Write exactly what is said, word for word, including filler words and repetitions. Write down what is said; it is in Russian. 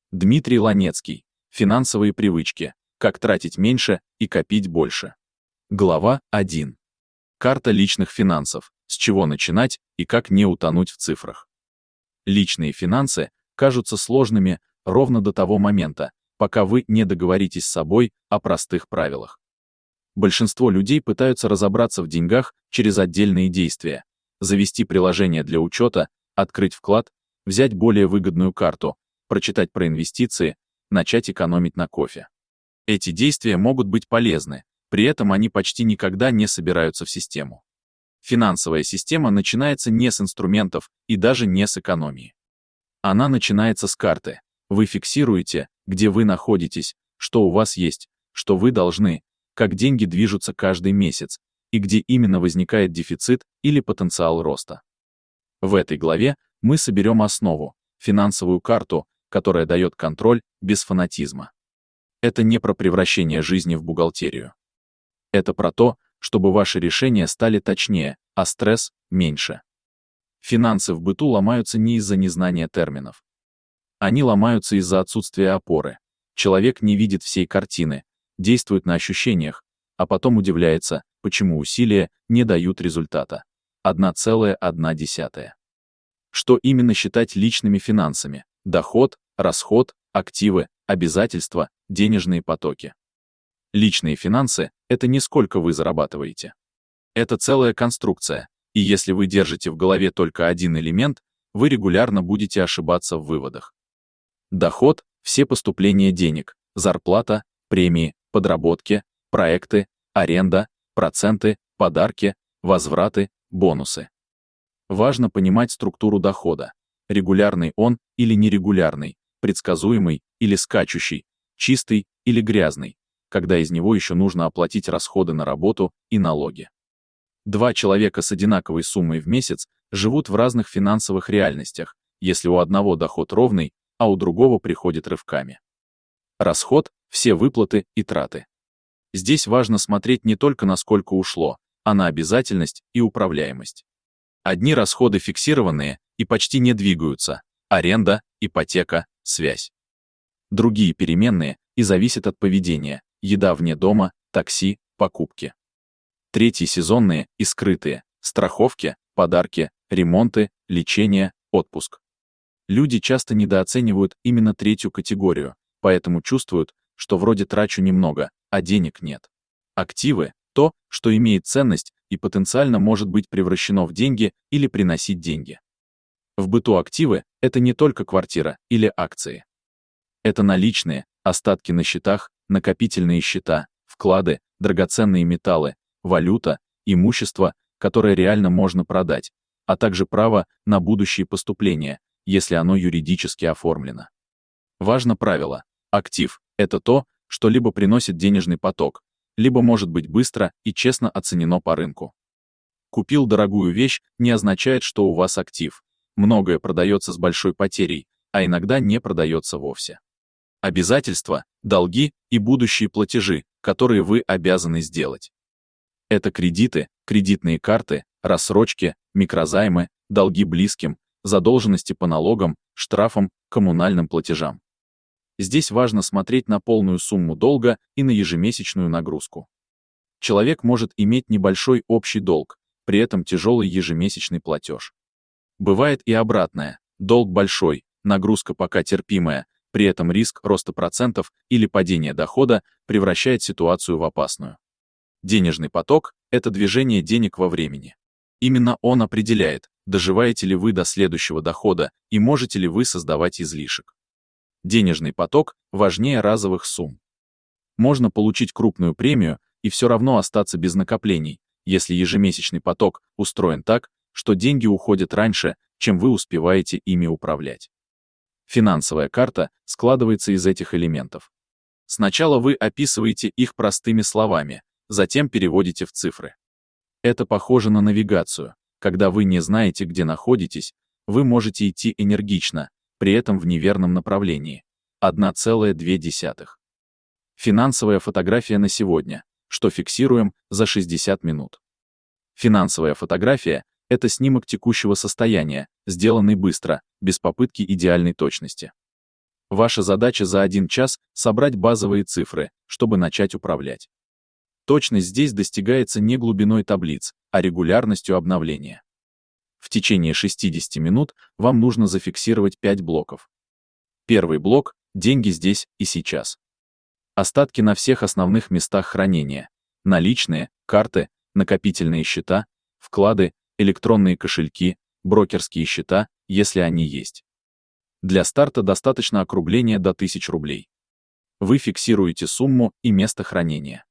Дмитрий Ланецкий. Финансовые привычки. Как тратить меньше и копить больше. Глава один. Карта личных финансов. С чего начинать и как не утонуть в цифрах. Личные финансы кажутся сложными ровно до того момента, пока вы не договоритесь с собой о простых правилах. Большинство людей пытаются разобраться в деньгах через отдельные действия. Завести приложение для учета, открыть вклад, взять более выгодную карту, прочитать про инвестиции, начать экономить на кофе. Эти действия могут быть полезны, при этом они почти никогда не собираются в систему. Финансовая система начинается не с инструментов и даже не с экономии. Она начинается с карты. Вы фиксируете, где вы находитесь, что у вас есть, что вы должны, как деньги движутся каждый месяц, и где именно возникает дефицит или потенциал роста. В этой главе мы соберем основу, финансовую карту, которая дает контроль без фанатизма. Это не про превращение жизни в бухгалтерию. Это про то, чтобы ваши решения стали точнее, а стресс — меньше. Финансы в быту ломаются не из-за незнания терминов. Они ломаются из-за отсутствия опоры. Человек не видит всей картины, действует на ощущениях, а потом удивляется, почему усилия не дают результата. одна целая одна десятая. Что именно считать личными финансами? Доход, расход, активы, обязательства, денежные потоки. Личные финансы — это не сколько вы зарабатываете. Это целая конструкция, и если вы держите в голове только один элемент, вы регулярно будете ошибаться в выводах. Доход — все поступления денег, зарплата, премии, подработки, проекты, аренда, проценты, подарки, возвраты, бонусы. Важно понимать структуру дохода. Регулярный он или нерегулярный, предсказуемый или скачущий, чистый или грязный, когда из него еще нужно оплатить расходы на работу и налоги. Два человека с одинаковой суммой в месяц живут в разных финансовых реальностях, если у одного доход ровный, а у другого приходит рывками. Расход — все выплаты и траты. Здесь важно смотреть не только на сколько ушло, а на обязательность и управляемость. Одни расходы фиксированные и почти не двигаются — аренда, ипотека, связь. Другие переменные и зависят от поведения — еда вне дома, такси, покупки. Третьи сезонные и скрытые — страховки, подарки, ремонты, лечение, отпуск. Люди часто недооценивают именно третью категорию, поэтому чувствуют, что вроде трачу немного, а денег нет. Активы — то, что имеет ценность и потенциально может быть превращено в деньги или приносить деньги. В быту активы — это не только квартира или акции. Это наличные, остатки на счетах, накопительные счета, вклады, драгоценные металлы, валюта, имущество, которое реально можно продать, а также право на будущие поступления, если оно юридически оформлено. Важно правило: актив — это то, что либо приносит денежный поток, либо может быть быстро и честно оценено по рынку. Купил дорогую вещь не означает, что у вас актив. Многое продается с большой потерей, а иногда не продается вовсе. Обязательства, долги и будущие платежи, которые вы обязаны сделать. Это кредиты, кредитные карты, рассрочки, микрозаймы, долги близким, задолженности по налогам, штрафам, коммунальным платежам. Здесь важно смотреть на полную сумму долга и на ежемесячную нагрузку. Человек может иметь небольшой общий долг, при этом тяжелый ежемесячный платеж. Бывает и обратное: долг большой, нагрузка пока терпимая, при этом риск роста процентов или падения дохода превращает ситуацию в опасную. Денежный поток — это движение денег во времени. Именно он определяет, доживаете ли вы до следующего дохода и можете ли вы создавать излишек. Денежный поток важнее разовых сумм. Можно получить крупную премию и все равно остаться без накоплений, если ежемесячный поток устроен так, что деньги уходят раньше, чем вы успеваете ими управлять. Финансовая карта складывается из этих элементов. Сначала вы описываете их простыми словами, затем переводите в цифры. Это похоже на навигацию. Когда вы не знаете, где находитесь, вы можете идти энергично, при этом в неверном направлении. одна целая две десятых. Финансовая фотография на сегодня, что фиксируем за шестьдесят минут. Финансовая фотография — это снимок текущего состояния, сделанный быстро, без попытки идеальной точности. Ваша задача за один час собрать базовые цифры, чтобы начать управлять. Точность здесь достигается не глубиной таблиц, а регулярностью обновления. В течение шестидесяти минут вам нужно зафиксировать пять блоков. Первый блок – деньги здесь и сейчас. Остатки на всех основных местах хранения. Наличные, карты, накопительные счета, вклады, электронные кошельки, брокерские счета, если они есть. Для старта достаточно округления до тысячи рублей. Вы фиксируете сумму и место хранения.